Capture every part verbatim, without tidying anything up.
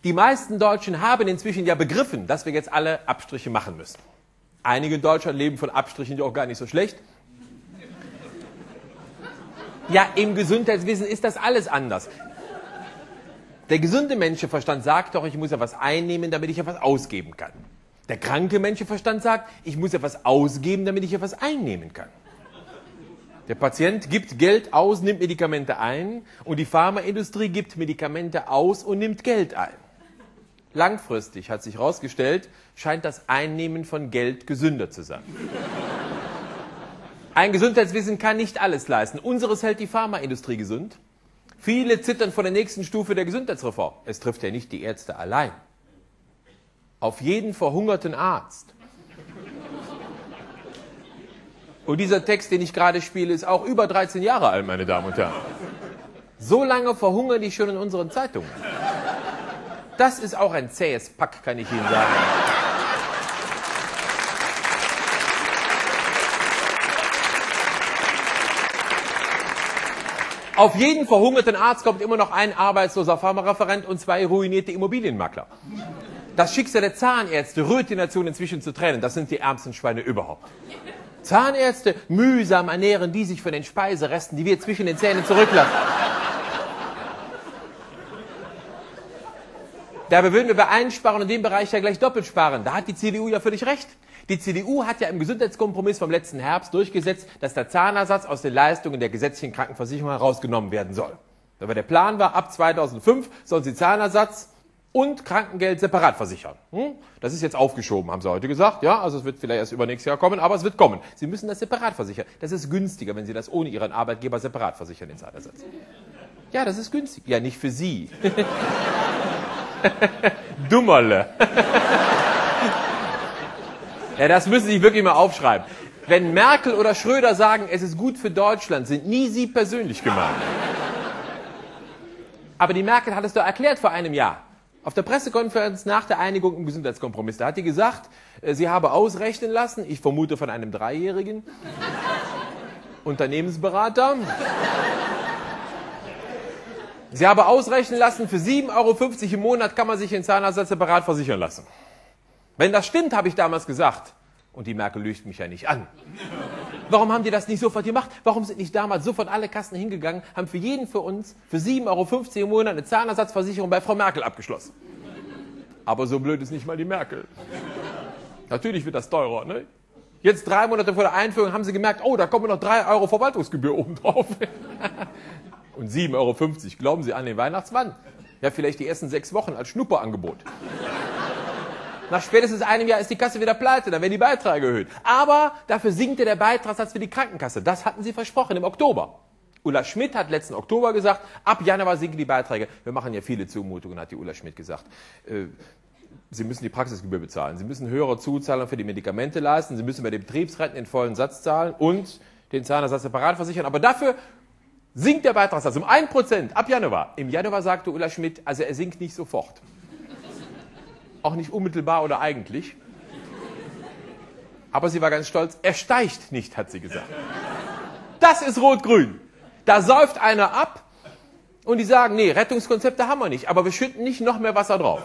Die meisten Deutschen haben inzwischen ja begriffen, dass wir jetzt alle Abstriche machen müssen. Einige in Deutschland leben von Abstrichen ja auch gar nicht so schlecht. Ja, im Gesundheitswesen ist das alles anders. Der gesunde Menschenverstand sagt doch, ich muss ja was einnehmen, damit ich ja was ausgeben kann. Der kranke Menschenverstand sagt, ich muss ja was ausgeben, damit ich ja was einnehmen kann. Der Patient gibt Geld aus, nimmt Medikamente ein und die Pharmaindustrie gibt Medikamente aus und nimmt Geld ein. Langfristig, hat sich herausgestellt, scheint das Einnehmen von Geld gesünder zu sein. Ein Gesundheitswesen kann nicht alles leisten. Unseres hält die Pharmaindustrie gesund. Viele zittern vor der nächsten Stufe der Gesundheitsreform. Es trifft ja nicht die Ärzte allein. Auf jeden verhungerten Arzt. Und dieser Text, den ich gerade spiele, ist auch über dreizehn Jahre alt, meine Damen und Herren. So lange verhungern die schon in unseren Zeitungen. Das ist auch ein zähes Pack, kann ich Ihnen sagen. Auf jeden verhungerten Arzt kommt immer noch ein arbeitsloser Pharmareferent und zwei ruinierte Immobilienmakler. Das Schicksal der Zahnärzte rührt die Nation inzwischen zu Tränen. Das sind die ärmsten Schweine überhaupt. Zahnärzte, mühsam ernähren die sich von den Speiseresten, die wir zwischen den Zähnen zurücklassen. Dabei würden wir bei Einsparen in dem Bereich ja gleich doppelt sparen. Da hat die C D U ja völlig recht. Die C D U hat ja im Gesundheitskompromiss vom letzten Herbst durchgesetzt, dass der Zahnersatz aus den Leistungen der gesetzlichen Krankenversicherung herausgenommen werden soll. Aber der Plan war, ab zweitausendfünf sollen sie Zahnersatz und Krankengeld separat versichern. Hm? Das ist jetzt aufgeschoben, haben sie heute gesagt. Ja, also es wird vielleicht erst übernächstes Jahr kommen, aber es wird kommen. Sie müssen das separat versichern. Das ist günstiger, wenn Sie das ohne Ihren Arbeitgeber separat versichern, den Zahnersatz. Ja, das ist günstig. Ja, nicht für Sie. Dummerle. Ja, das müssen Sie sich wirklich mal aufschreiben. Wenn Merkel oder Schröder sagen, es ist gut für Deutschland, sind nie Sie persönlich gemeint. Aber die Merkel hat es doch erklärt vor einem Jahr. Auf der Pressekonferenz nach der Einigung im Gesundheitskompromiss, da hat die gesagt, sie habe ausrechnen lassen, ich vermute von einem Dreijährigen, Unternehmensberater, sie habe ausrechnen lassen, für sieben Euro fünfzig im Monat kann man sich den Zahnersatz separat versichern lassen. Wenn das stimmt, habe ich damals gesagt, und die Merkel lügt mich ja nicht an. Warum haben die das nicht sofort gemacht? Warum sind nicht damals sofort alle Kassen hingegangen, haben für jeden für uns für sieben Euro fünfzig im Monat eine Zahnersatzversicherung bei Frau Merkel abgeschlossen? Aber so blöd ist nicht mal die Merkel. Natürlich wird das teurer, ne? Jetzt drei Monate vor der Einführung haben sie gemerkt, oh, da kommen noch drei Euro Verwaltungsgebühr oben drauf. Und sieben Euro fünfzig, glauben Sie an den Weihnachtsmann? Ja, vielleicht die ersten sechs Wochen als Schnupperangebot. Nach spätestens einem Jahr ist die Kasse wieder pleite, dann werden die Beiträge erhöht. Aber dafür sinkt ja der Beitragssatz für die Krankenkasse. Das hatten sie versprochen im Oktober. Ulla Schmidt hat letzten Oktober gesagt, ab Januar sinken die Beiträge. Wir machen ja viele Zumutungen, hat die Ulla Schmidt gesagt. Äh, Sie müssen die Praxisgebühr bezahlen. Sie müssen höhere Zuzahlungen für die Medikamente leisten. Sie müssen bei den Betriebsrenten den vollen Satz zahlen und den Zahnersatz separat versichern. Aber dafür sinkt der Beitragssatz um ein Prozent ab Januar. Im Januar sagte Ulla Schmidt, also er sinkt nicht sofort. Auch nicht unmittelbar oder eigentlich. Aber sie war ganz stolz, er steigt nicht, hat sie gesagt. Das ist Rot-Grün. Da säuft einer ab und die sagen, nee, Rettungskonzepte haben wir nicht, aber wir schütten nicht noch mehr Wasser drauf.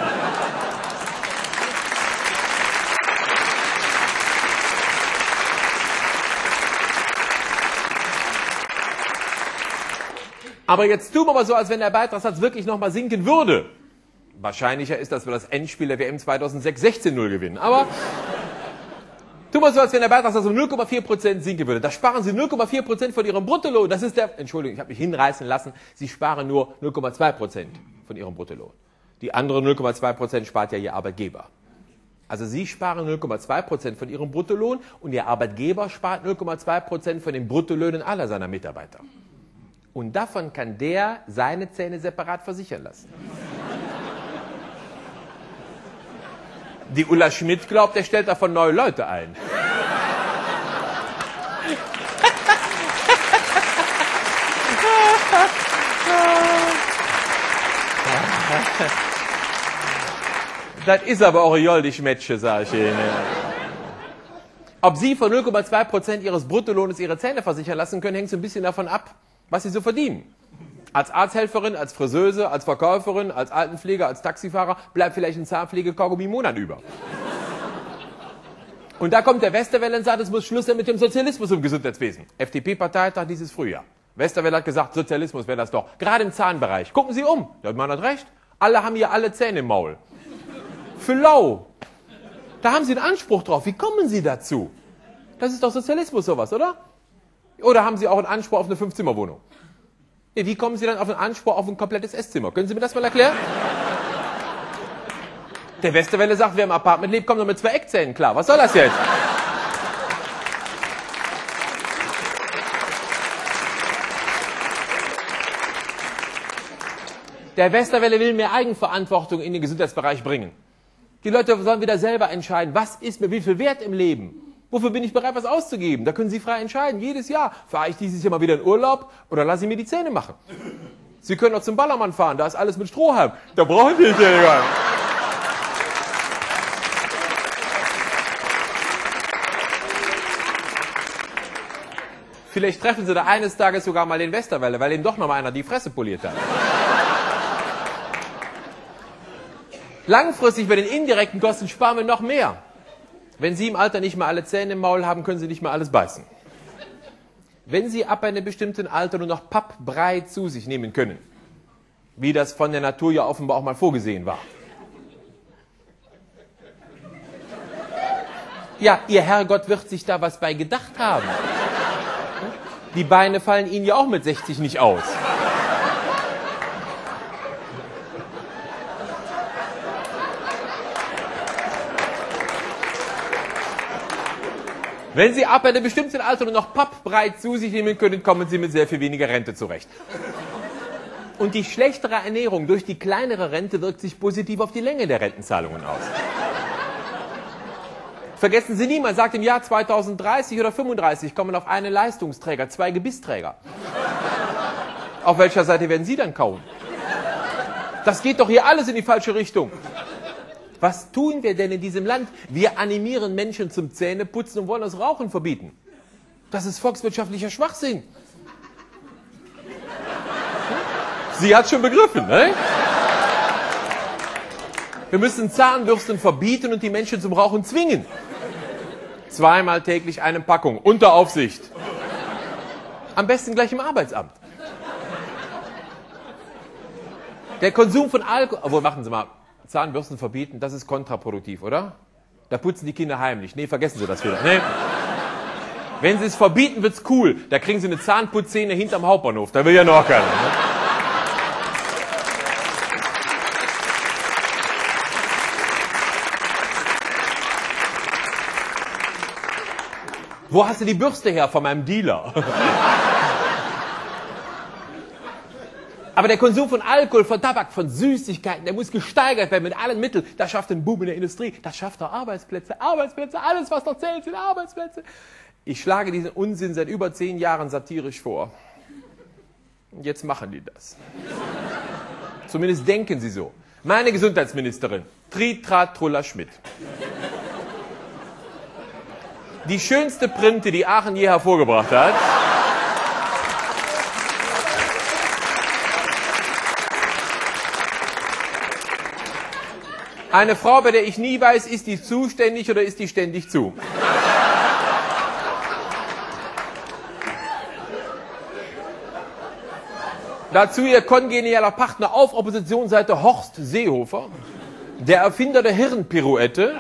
Aber jetzt tun wir mal so, als wenn der Beitragssatz wirklich nochmal sinken würde. Wahrscheinlicher ist, dass wir das Endspiel der W M zweitausendsechs sechzehn null gewinnen. Aber tun wir so, als wenn der Beitragssatz um null Komma vier Prozent sinken würde. Da sparen Sie null Komma vier Prozent von Ihrem Bruttolohn. Das ist der, Entschuldigung, ich habe mich hinreißen lassen, Sie sparen nur null Komma zwei Prozent von Ihrem Bruttolohn. Die anderen null Komma zwei Prozent spart ja Ihr Arbeitgeber. Also Sie sparen null Komma zwei Prozent von Ihrem Bruttolohn und Ihr Arbeitgeber spart null Komma zwei Prozent von den Bruttolöhnen aller seiner Mitarbeiter. Und davon kann der seine Zähne separat versichern lassen. Die Ulla Schmidt glaubt, er stellt davon neue Leute ein. Das ist aber auch ein joldig Mädchen, sag ich Ihnen. Ob Sie von null Komma zwei Prozent Ihres Bruttolohnes Ihre Zähne versichern lassen können, hängt so ein bisschen davon ab, was Sie so verdienen. Als Arzthelferin, als Friseuse, als Verkäuferin, als Altenpfleger, als Taxifahrer bleibt vielleicht ein Zahnpflege-Kaugummi im Monat über. Und da kommt der Westerwelle und sagt, es muss Schluss sein mit dem Sozialismus im Gesundheitswesen. F D P-Parteitag dieses Frühjahr. Westerwelle hat gesagt, Sozialismus wäre das doch. Gerade im Zahnbereich. Gucken Sie um. Der Mann hat recht. Alle haben hier alle Zähne im Maul. Für lau. Da haben Sie einen Anspruch drauf. Wie kommen Sie dazu? Das ist doch Sozialismus sowas, oder? Oder haben Sie auch einen Anspruch auf eine Fünf-Zimmer-Wohnung? Wie kommen Sie dann auf einen Anspruch auf ein komplettes Esszimmer? Können Sie mir das mal erklären? Der Westerwelle sagt, wer im Apartment lebt, kommt nur mit zwei Eckzähnen klar. Was soll das jetzt? Der Westerwelle will mehr Eigenverantwortung in den Gesundheitsbereich bringen. Die Leute sollen wieder selber entscheiden, was ist mir wie viel wert im Leben? Wofür bin ich bereit, was auszugeben? Da können Sie frei entscheiden, jedes Jahr. Fahre ich dieses Jahr mal wieder in Urlaub oder lasse ich mir die Zähne machen? Sie können auch zum Ballermann fahren, da ist alles mit Strohhalm. Da brauchen Sie nicht gar nicht. Vielleicht treffen Sie da eines Tages sogar mal den Westerwelle, weil ihm doch noch mal einer die Fresse poliert hat. Langfristig bei den indirekten Kosten sparen wir noch mehr. Wenn Sie im Alter nicht mehr alle Zähne im Maul haben, können Sie nicht mehr alles beißen. Wenn Sie ab einem bestimmten Alter nur noch Pappbrei zu sich nehmen können, wie das von der Natur ja offenbar auch mal vorgesehen war. Ja, Ihr Herrgott wird sich da was bei gedacht haben. Die Beine fallen Ihnen ja auch mit sechzig nicht aus. Wenn Sie ab einem bestimmten Alter nur noch Pappbrei zu sich nehmen können, kommen Sie mit sehr viel weniger Rente zurecht. Und die schlechtere Ernährung durch die kleinere Rente wirkt sich positiv auf die Länge der Rentenzahlungen aus. Vergessen Sie nie, man sagt im Jahr zweitausenddreißig oder fünfunddreißig kommen auf einen Leistungsträger zwei Gebissträger. Auf welcher Seite werden Sie dann kauen? Das geht doch hier alles in die falsche Richtung. Was tun wir denn in diesem Land? Wir animieren Menschen zum Zähneputzen und wollen das Rauchen verbieten. Das ist volkswirtschaftlicher Schwachsinn. Sie hat schon begriffen, ne? Wir müssen Zahnbürsten verbieten und die Menschen zum Rauchen zwingen. Zweimal täglich eine Packung, unter Aufsicht. Am besten gleich im Arbeitsamt. Der Konsum von Alkohol... Obwohl, machen Sie mal, Zahnbürsten verbieten, das ist kontraproduktiv, oder? Da putzen die Kinder heimlich. Nee, vergessen Sie das wieder. Nee. Wenn Sie es verbieten, wird's cool. Da kriegen Sie eine Zahnputzszene hinterm Hauptbahnhof. Da will ja noch keiner. Ne? Wo hast du die Bürste her? Von meinem Dealer. Aber der Konsum von Alkohol, von Tabak, von Süßigkeiten, der muss gesteigert werden mit allen Mitteln. Das schafft den Boom in der Industrie. Das schafft auch Arbeitsplätze. Arbeitsplätze, alles was noch zählt, sind Arbeitsplätze. Ich schlage diesen Unsinn seit über zehn Jahren satirisch vor. Und jetzt machen die das. Zumindest denken sie so. Meine Gesundheitsministerin, Tritrat Trulla Schmidt. Die schönste Printe, die Aachen je hervorgebracht hat. Eine Frau, bei der ich nie weiß, ist die zuständig oder ist die ständig zu. Dazu ihr kongenialer Partner auf Oppositionsseite Horst Seehofer, der Erfinder der Hirnpirouette.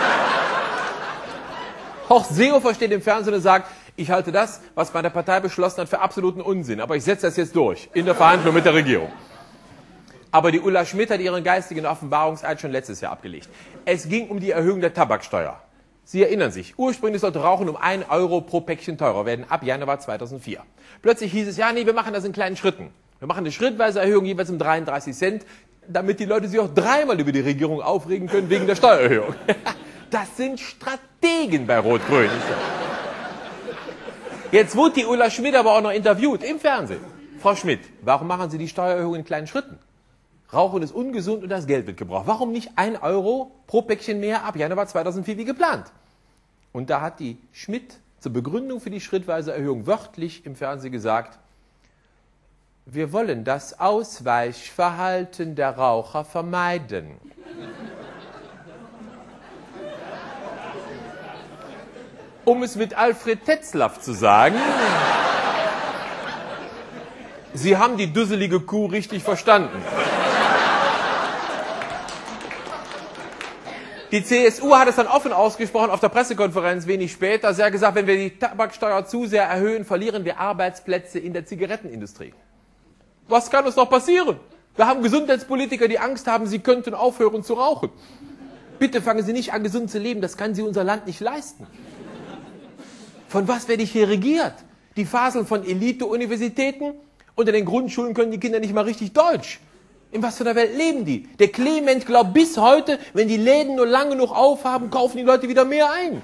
Horst Seehofer steht im Fernsehen und sagt, ich halte das, was meine Partei beschlossen hat, für absoluten Unsinn. Aber ich setze das jetzt durch, in der Verhandlung mit der Regierung. Aber die Ulla Schmidt hat ihren geistigen Offenbarungseid schon letztes Jahr abgelegt. Es ging um die Erhöhung der Tabaksteuer. Sie erinnern sich, ursprünglich sollte Rauchen um ein Euro pro Päckchen teurer werden, ab Januar zweitausendvier. Plötzlich hieß es, ja, nee, wir machen das in kleinen Schritten. Wir machen eine schrittweise Erhöhung jeweils um dreiunddreißig Cent, damit die Leute sich auch dreimal über die Regierung aufregen können wegen der Steuererhöhung. Das sind Strategen bei Rot-Grün. Jetzt wurde die Ulla Schmidt aber auch noch interviewt im Fernsehen. Frau Schmidt, warum machen Sie die Steuererhöhung in kleinen Schritten? Rauchen ist ungesund und das Geld wird gebraucht. Warum nicht ein Euro pro Päckchen mehr ab Januar zweitausendvier wie geplant? Und da hat die Schmidt zur Begründung für die schrittweise Erhöhung wörtlich im Fernsehen gesagt, Wir wollen das Ausweichverhalten der Raucher vermeiden. Um es mit Alfred Tetzlaff zu sagen, Sie haben die dusselige Kuh richtig verstanden. Die C S U hat es dann offen ausgesprochen auf der Pressekonferenz wenig später. Sie hat gesagt, wenn wir die Tabaksteuer zu sehr erhöhen, verlieren wir Arbeitsplätze in der Zigarettenindustrie. Was kann uns noch passieren? Wir haben Gesundheitspolitiker, die Angst haben, sie könnten aufhören zu rauchen. Bitte fangen Sie nicht an, gesund zu leben, das kann sich unser Land nicht leisten. Von was werde ich hier regiert? Die faseln von Elite-Universitäten und in den Grundschulen können die Kinder nicht mal richtig Deutsch. In was für einer Welt leben die? Der Clement glaubt bis heute, wenn die Läden nur lange genug aufhaben, kaufen die Leute wieder mehr ein.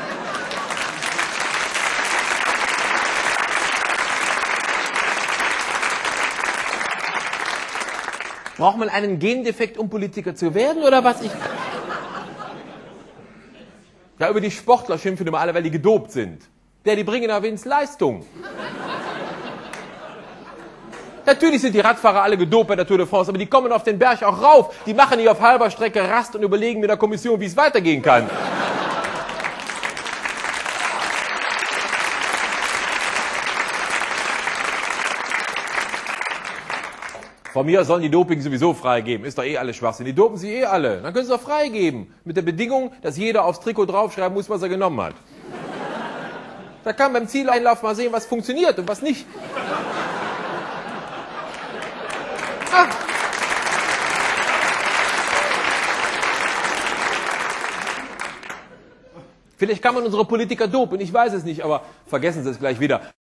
Braucht man einen Gendefekt, um Politiker zu werden, oder was? Ich ja, über die Sportler schimpfen immer alle, weil die gedopt sind. Der, die bringen aber wenigstens Leistung. Natürlich sind die Radfahrer alle gedopt bei der Tour de France, aber die kommen auf den Berg auch rauf. Die machen nicht auf halber Strecke Rast und überlegen mit der Kommission, wie es weitergehen kann. Von mir sollen die Doping sowieso freigeben. Ist doch eh alles Schwachsinn. Die dopen sich eh alle. Dann können sie doch freigeben. Mit der Bedingung, dass jeder aufs Trikot draufschreiben muss, was er genommen hat. Da kann man beim Zieleinlauf mal sehen, was funktioniert und was nicht. Ah. Vielleicht kann man unsere Politiker dopen, ich weiß es nicht, aber vergessen Sie es gleich wieder.